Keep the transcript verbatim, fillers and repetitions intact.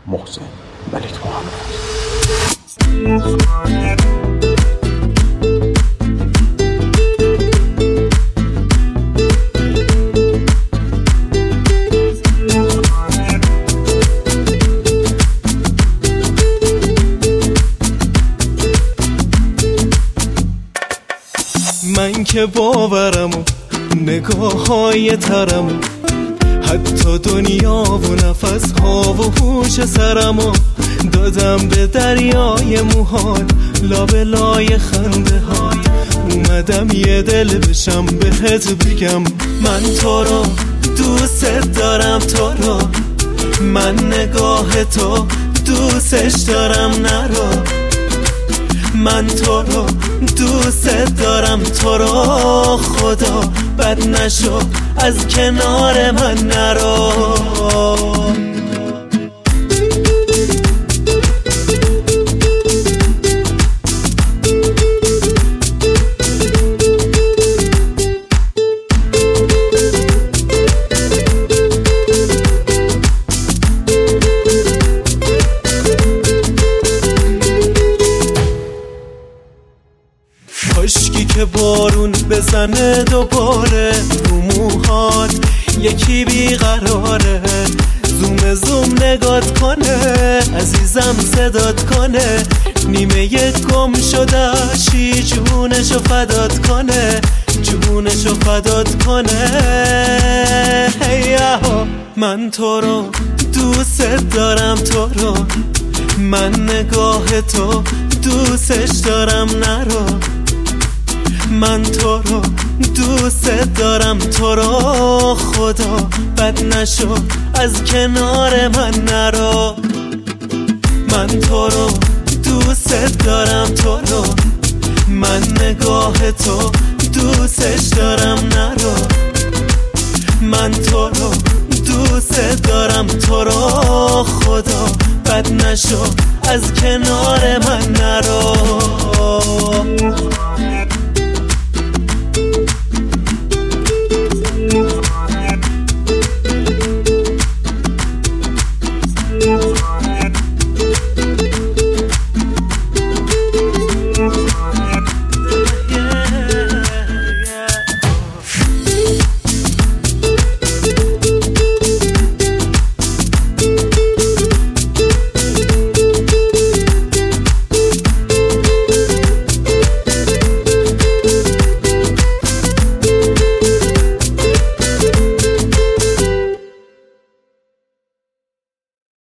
محسن ملک محمد. من که باورم و نگاه های ترم و حتی دنیا و نفس ها و هوش سرم و دادم به دریای موحال لابلای خنده های. اومدم یه دل بشم بهت بگم من تو رو دوست دارم، تو رو من نگاه تو دوستش دارم، نرو من تو رو دوست دارم، تو رو خدا بد نشو از کنار من نرو. کاشکی که بارون بزنه دوباره رو موهات، یکی بیقراره زوم زوم نگات کنه، عزیزم صدات کنه، نیمه گم شده چی جونشو فدات کنه، جونشو فدات کنه. هیهو من تو رو دوست دارم، تو رو من نگاه تو دوستش دارم، نرو من تو رو دوست دارم، تو رو خدا بد نشو از کنار من نرو. من تو رو دوست دارم، تو رو من نگاه تو دوستش دارم، نرو من تو رو دوست دارم، تو رو خدا بد نشو از کنار من نرو.